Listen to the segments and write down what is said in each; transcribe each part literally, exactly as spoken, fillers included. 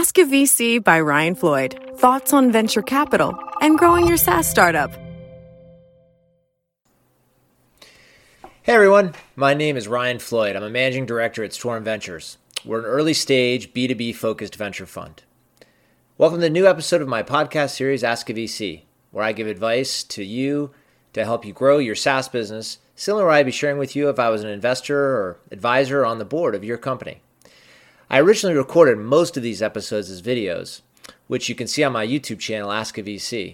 Ask a V C by Ryan Floyd. Thoughts on venture capital and growing your SaaS startup. Hey everyone, my name is Ryan Floyd. I'm a managing director at Storm Ventures. We're an early stage B two B focused venture fund. Welcome to the new episode of my podcast series, Ask a V C, where I give advice to you to help you grow your SaaS business, similar to what I'd be sharing with you if I was an investor or advisor on the board of your company. I originally recorded most of these episodes as videos, which you can see on my YouTube channel, Ask a V C.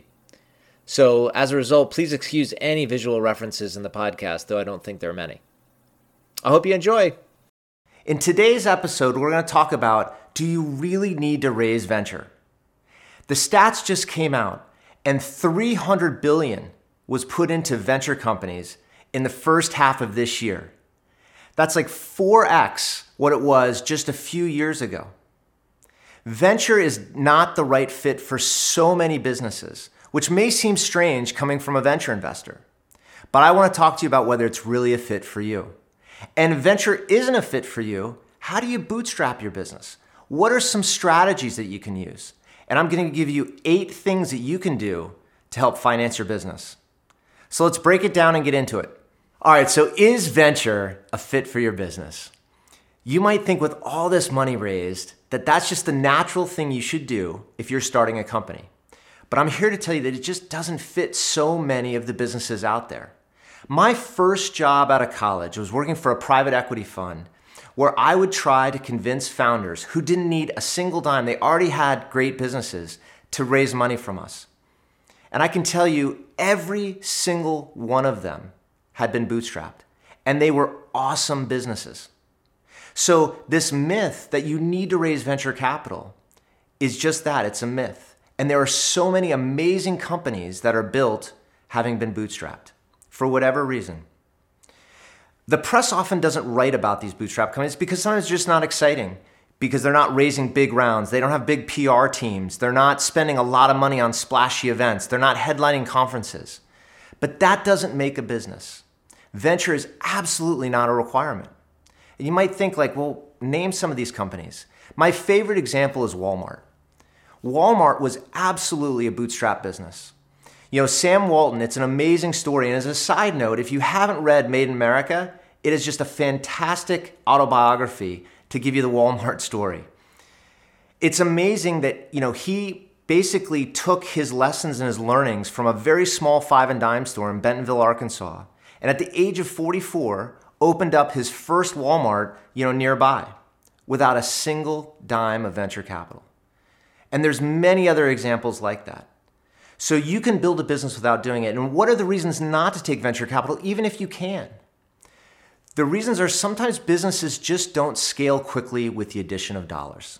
So as a result, please excuse any visual references in the podcast, though I don't think there are many. I hope you enjoy. In today's episode, we're going to talk about, do you really need to raise venture? The stats just came out, and three hundred billion dollars was put into venture companies in the first half of this year. That's like four x what it was just a few years ago. Venture is not the right fit for so many businesses, which may seem strange coming from a venture investor. But I want to talk to you about whether it's really a fit for you. And if venture isn't a fit for you, how do you bootstrap your business? What are some strategies that you can use? And I'm going to give you eight things that you can do to help finance your business. So let's break it down and get into it. All right, so is venture a fit for your business? You might think with all this money raised that that's just the natural thing you should do if you're starting a company. But I'm here to tell you that it just doesn't fit so many of the businesses out there. My first job out of college was working for a private equity fund where I would try to convince founders who didn't need a single dime, they already had great businesses, to raise money from us. And I can tell you, every single one of them had been bootstrapped, and they were awesome businesses. So this myth that you need to raise venture capital is just that, it's a myth. And there are so many amazing companies that are built having been bootstrapped for whatever reason. The press often doesn't write about these bootstrap companies because sometimes it's just not exciting, because they're not raising big rounds. They don't have big P R teams. They're not spending a lot of money on splashy events. They're not headlining conferences. But that doesn't make a business. Venture is absolutely not a requirement. And you might think like, well, name some of these companies. My favorite example is Walmart. Walmart was absolutely a bootstrap business. You know, Sam Walton, it's an amazing story. And as a side note, if you haven't read Made in America, it is just a fantastic autobiography to give you the Walmart story. It's amazing that, you know, he basically took his lessons and his learnings from a very small five and dime store in Bentonville, Arkansas. And at the age of forty-four, opened up his first Walmart, you know, nearby without a single dime of venture capital. And there's many other examples like that. So you can build a business without doing it. And what are the reasons not to take venture capital, even if you can? The reasons are sometimes businesses just don't scale quickly with the addition of dollars.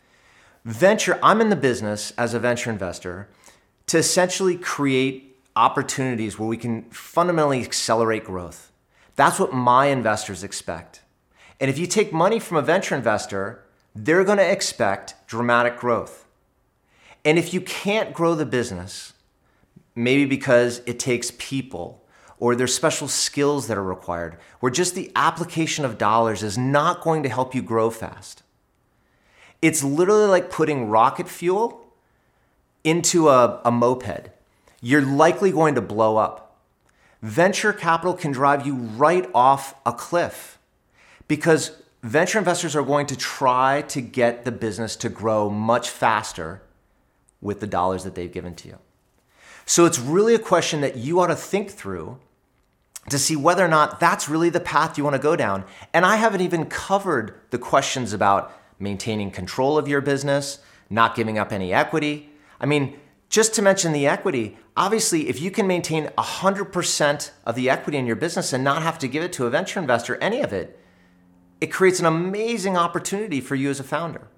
Venture, I'm in the business as a venture investor to essentially create opportunities where we can fundamentally accelerate growth. That's what my investors expect. And if you take money from a venture investor, they're going to expect dramatic growth. And if you can't grow the business, maybe because it takes people or there's special skills that are required, where just the application of dollars is not going to help you grow fast. It's literally like putting rocket fuel into a, a moped. You're likely going to blow up. Venture capital can drive you right off a cliff because venture investors are going to try to get the business to grow much faster with the dollars that they've given to you. So it's really a question that you ought to think through to see whether or not that's really the path you want to go down. And I haven't even covered the questions about maintaining control of your business, not giving up any equity. I mean, just to mention the equity, obviously, if you can maintain one hundred percent of the equity in your business and not have to give it to a venture investor, any of it, it creates an amazing opportunity for you as a founder.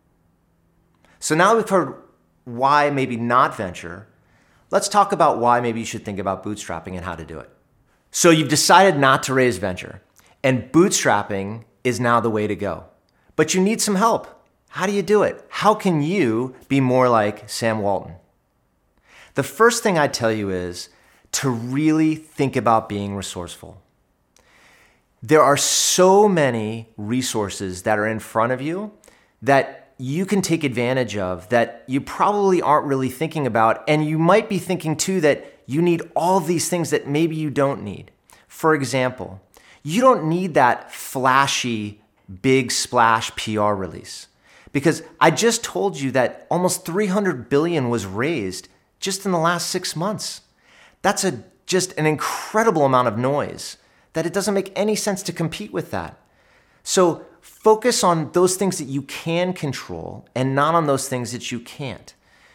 So now we've heard why maybe not venture. Let's talk about why maybe you should think about bootstrapping and how to do it. So you've decided not to raise venture, and bootstrapping is now the way to go. But you need some help. How do you do it? How can you be more like Sam Walton? The first thing I'd tell you is to really think about being resourceful. There are so many resources that are in front of you that you can take advantage of that you probably aren't really thinking about. And you might be thinking too that you need all of these things that maybe you don't need. For example, you don't need that flashy, big splash P R release. Because I just told you that almost three hundred billion dollars was raised just in the last six months. That's a just an incredible amount of noise that it doesn't make any sense to compete with that. So focus on those things that you can control and not on those things that you can't.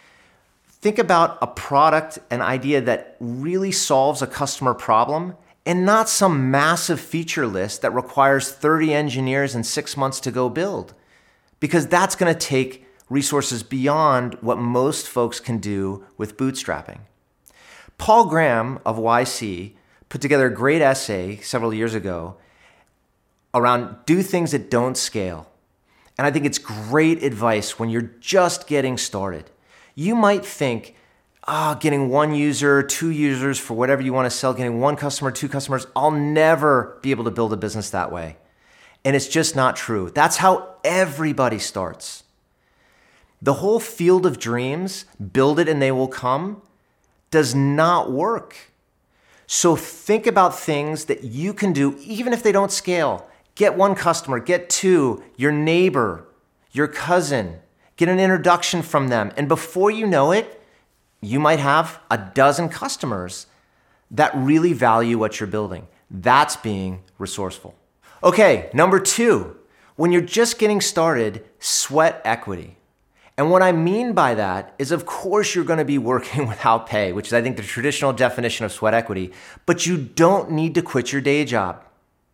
Think about a product, an idea that really solves a customer problem and not some massive feature list that requires thirty engineers and six months to go build. Because that's going to take resources beyond what most folks can do with bootstrapping. Paul Graham of Y C put together a great essay several years ago around do things that don't scale. And I think it's great advice when you're just getting started. You might think, ah, oh, getting one user, two users for whatever you want to sell, getting one customer, two customers, I'll never be able to build a business that way. And it's just not true. That's how everybody starts. The whole field of dreams, build it and they will come, does not work. So think about things that you can do, even if they don't scale. Get one customer, get two, your neighbor, your cousin, get an introduction from them. And before you know it, you might have a dozen customers that really value what you're building. That's being resourceful. Okay, number two, when you're just getting started, sweat equity. And what I mean by that is, of course, you're going to be working without pay, which is, I think, the traditional definition of sweat equity, but you don't need to quit your day job.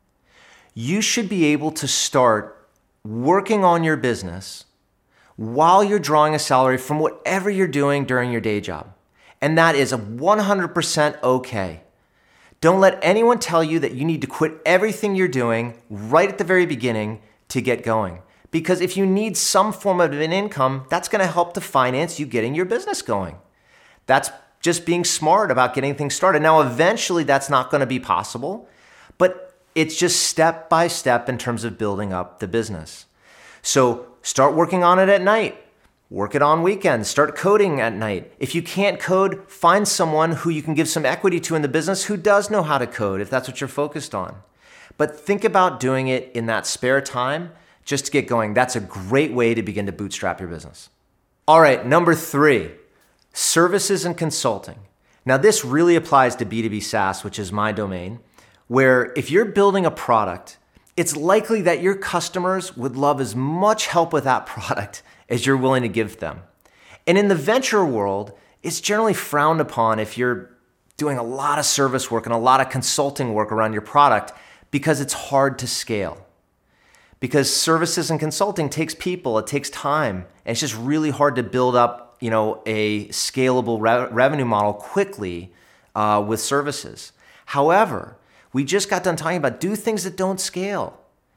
You should be able to start working on your business while you're drawing a salary from whatever you're doing during your day job. And that is one hundred percent okay. Don't let anyone tell you that you need to quit everything you're doing right at the very beginning to get going. Because if you need some form of an income, that's going to help to finance you getting your business going. That's just being smart about getting things started. Now, eventually that's not going to be possible, but it's just step by step in terms of building up the business. So start working on it at night. Work it on weekends. Start coding at night. If you can't code, find someone who you can give some equity to in the business who does know how to code, if that's what you're focused on. But think about doing it in that spare time just to get going. That's a great way to begin to bootstrap your business. All right, number three, services and consulting. Now, this really applies to B two B SaaS, which is my domain, where if you're building a product, it's likely that your customers would love as much help with that product as you're willing to give them. And in the venture world, it's generally frowned upon if you're doing a lot of service work and a lot of consulting work around your product because it's hard to scale. Because services and consulting takes people, it takes time, and it's just really hard to build up, you know, a scalable re- revenue model quickly uh, with services. However, we just got done talking about do things that don't scale.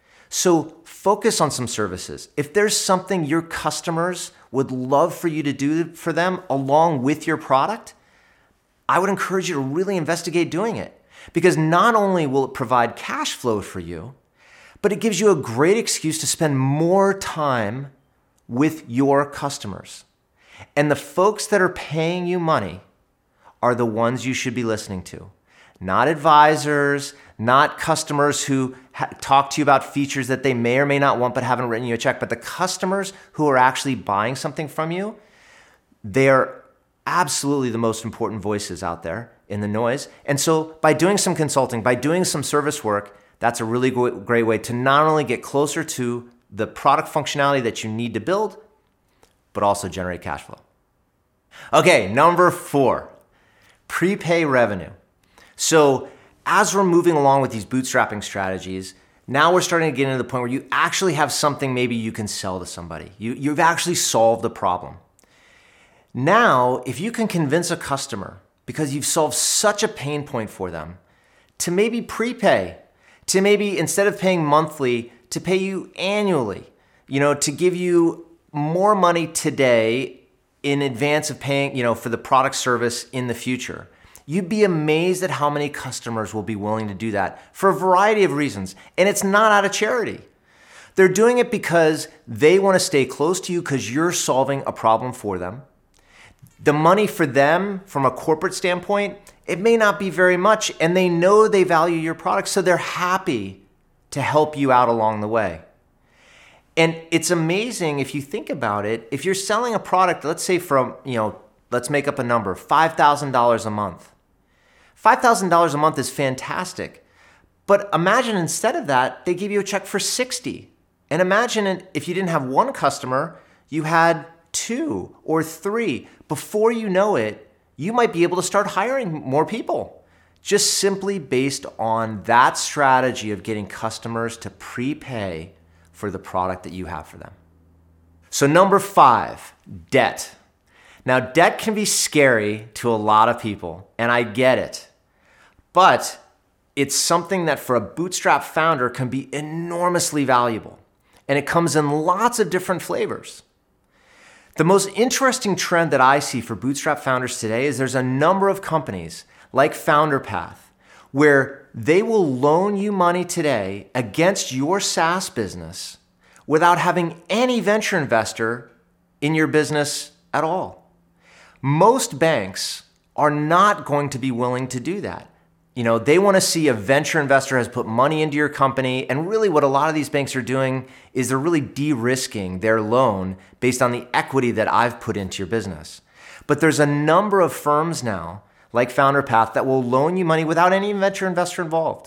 So focus on some services. If there's something your customers would love for you to do for them along with your product, I would encourage you to really investigate doing it. Because not only will it provide cash flow for you, but it gives you a great excuse to spend more time with your customers. And the folks that are paying you money are the ones you should be listening to. Not advisors, not customers who ha- talk to you about features that they may or may not want but haven't written you a check, but the customers who are actually buying something from you, they're absolutely the most important voices out there in the noise. And so by doing some consulting, by doing some service work, that's a really great way to not only get closer to the product functionality that you need to build, but also generate cash flow. Okay, number four, prepay revenue. So as we're moving along with these bootstrapping strategies, now we're starting to get into the point where you actually have something maybe you can sell to somebody. You, you've actually solved the problem. Now, if you can convince a customer, because you've solved such a pain point for them, to maybe prepay, to maybe instead of paying monthly, to pay you annually, you know, to give you more money today in advance of paying, you know, for the product service in the future. You'd be amazed at how many customers will be willing to do that for a variety of reasons. And it's not out of charity. They're doing it because they want to stay close to you because you're solving a problem for them. The money for them, from a corporate standpoint, it may not be very much, and they know they value your product, so they're happy to help you out along the way. And it's amazing if you think about it, if you're selling a product, let's say from, you know, let's make up a number, five thousand dollars a month. five thousand dollars a month is fantastic. But imagine instead of that, they give you a check for sixty. And imagine if you didn't have one customer, you had two or three. Before you know it, you might be able to start hiring more people, just simply based on that strategy of getting customers to prepay for the product that you have for them. So number five, debt. Now, debt can be scary to a lot of people, and I get it. But it's something that for a bootstrap founder can be enormously valuable. And it comes in lots of different flavors. The most interesting trend that I see for bootstrap founders today is there's a number of companies like FounderPath where they will loan you money today against your SaaS business without having any venture investor in your business at all. Most banks are not going to be willing to do that. You know, they want to see a venture investor has put money into your company. And really what a lot of these banks are doing is they're really de-risking their loan based on the equity that I've put into your business. But there's a number of firms now, like FounderPath, that will loan you money without any venture investor involved.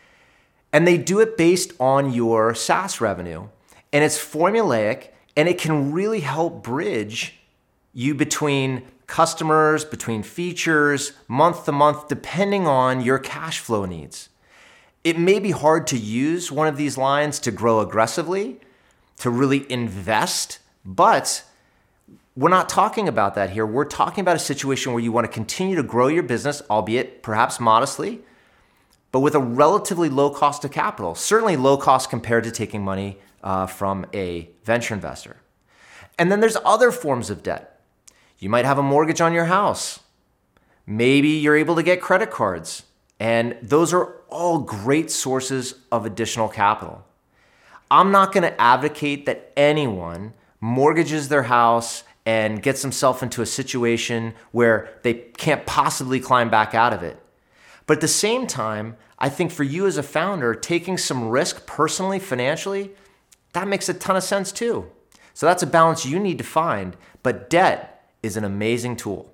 And they do it based on your SaaS revenue. And it's formulaic, and it can really help bridge you between customers, between features, month to month, depending on your cash flow needs. It may be hard to use one of these lines to grow aggressively, to really invest, but we're not talking about that here. We're talking about a situation where you want to continue to grow your business, albeit perhaps modestly, but with a relatively low cost of capital, certainly low cost compared to taking money uh, from a venture investor. And then there's other forms of debt. You might have a mortgage on your house. Maybe you're able to get credit cards. And those are all great sources of additional capital. I'm not going to advocate that anyone mortgages their house and gets themselves into a situation where they can't possibly climb back out of it. But at the same time, I think for you as a founder, taking some risk personally, financially, that makes a ton of sense too. So that's a balance you need to find. But debt is an amazing tool.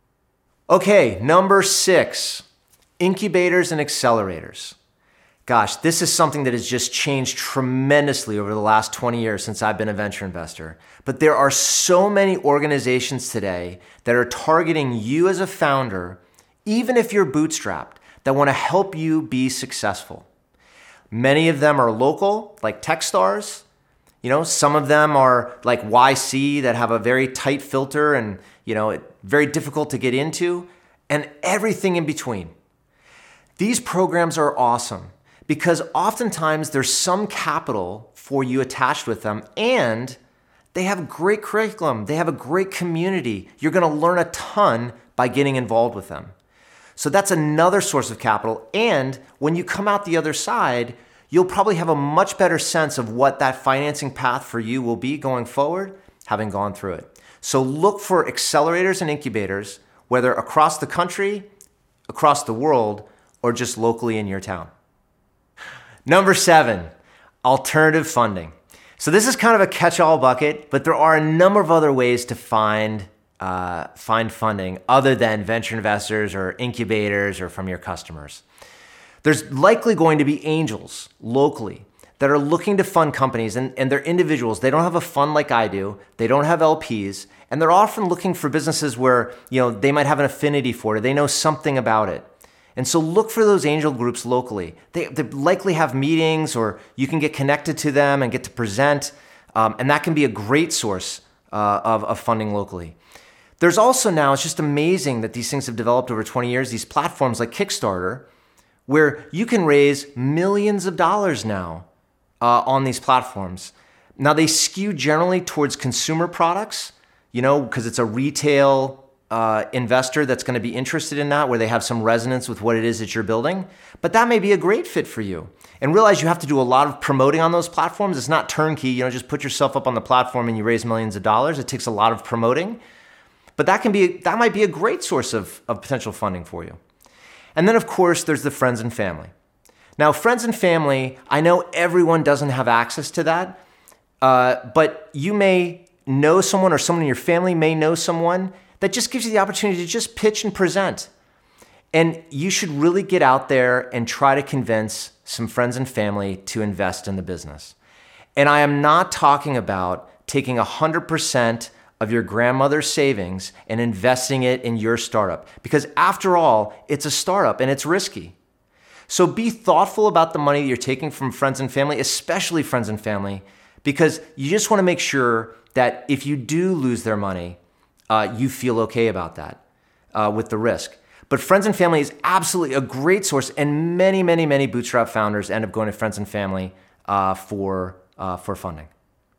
Okay, number six, incubators and accelerators. Gosh, this is something that has just changed tremendously over the last twenty years since I've been a venture investor. But there are so many organizations today that are targeting you as a founder, even if you're bootstrapped, that want to help you be successful. Many of them are local, like Techstars. You know, some of them are like Y C that have a very tight filter and, you know, very difficult to get into, and everything in between. These programs are awesome because oftentimes there's some capital for you attached with them, and they have great curriculum. They have a great community. You're going to learn a ton by getting involved with them. So that's another source of capital. And when you come out the other side, you'll probably have a much better sense of what that financing path for you will be going forward, having gone through it. So look for accelerators and incubators, whether across the country, across the world, or just locally in your town. Number seven, alternative funding. So this is kind of a catch-all bucket, but there are a number of other ways to find uh, find funding other than venture investors or incubators or from your customers. There's likely going to be angels locally that are looking to fund companies, and, and they're individuals. They don't have a fund like I do. They don't have L Ps, and they're often looking for businesses where, you know, they might have an affinity for it. They know something about it. And so look for those angel groups locally. They, they likely have meetings, or you can get connected to them and get to present, um, and that can be a great source uh, of, of funding locally. There's also now, it's just amazing that these things have developed over twenty years, these platforms like Kickstarter, where you can raise millions of dollars now uh, on these platforms. Now they skew generally towards consumer products, you know, because it's a retail uh, investor that's going to be interested in that, where they have some resonance with what it is that you're building, but that may be a great fit for you. And realize you have to do a lot of promoting on those platforms. It's not turnkey. You know, just put yourself up on the platform and you raise millions of dollars. It takes a lot of promoting, but that can be that might be a great source of, of potential funding for you. And then, of course, there's the friends and family. Now, friends and family, I know everyone doesn't have access to that, uh, but you may know someone, or someone in your family may know someone that just gives you the opportunity to just pitch and present. And you should really get out there and try to convince some friends and family to invest in the business. And I am not talking about taking one hundred percent of your grandmother's savings and investing it in your startup, because after all, it's a startup and it's risky. So be thoughtful about the money that you're taking from friends and family, especially friends and family, because you just want to make sure that if you do lose their money, uh, you feel okay about that uh, with the risk. But friends and family is absolutely a great source, and many, many, many bootstrap founders end up going to friends and family uh, for, uh, for funding.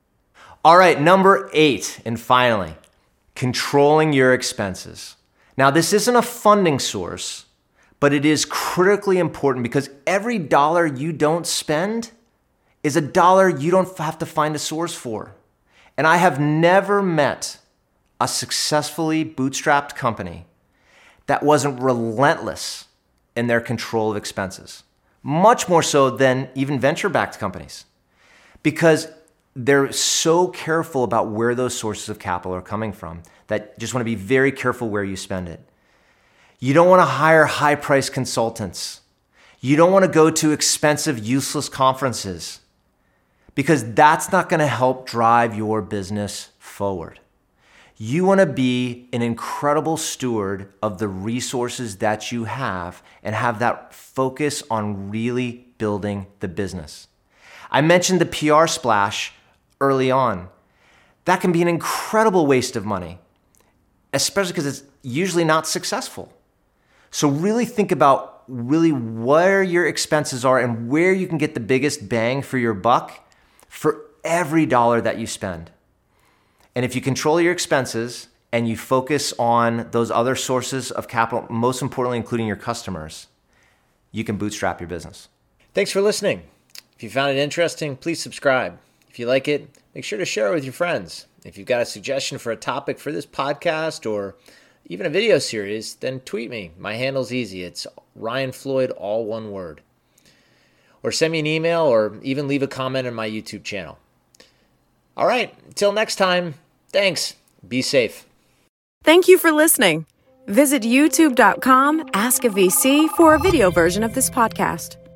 All right, number eight, and finally, controlling your expenses. Now, this isn't a funding source, but it is critically important, because every dollar you don't spend is a dollar you don't have to find a source for. And I have never met a successfully bootstrapped company that wasn't relentless in their control of expenses, much more so than even venture-backed companies, because they're so careful about where those sources of capital are coming from that just want to be very careful where you spend it. You don't want to hire high-priced consultants. You don't want to go to expensive, useless conferences, because that's not going to help drive your business forward. You want to be an incredible steward of the resources that you have and have that focus on really building the business. I mentioned the P R splash early on. That can be an incredible waste of money, especially because it's usually not successful. So really think about really where your expenses are and where you can get the biggest bang for your buck for every dollar that you spend. And if you control your expenses and you focus on those other sources of capital, most importantly, including your customers, you can bootstrap your business. Thanks for listening. If you found it interesting, please subscribe. If you like it, make sure to share it with your friends. If you've got a suggestion for a topic for this podcast or even a video series, then tweet me. My handle's easy. It's Ryan Floyd, all one word. Or send me an email, or even leave a comment on my YouTube channel. All right, until next time, thanks. Be safe. Thank you for listening. Visit youtube dot com, ask a V C for a video version of this podcast.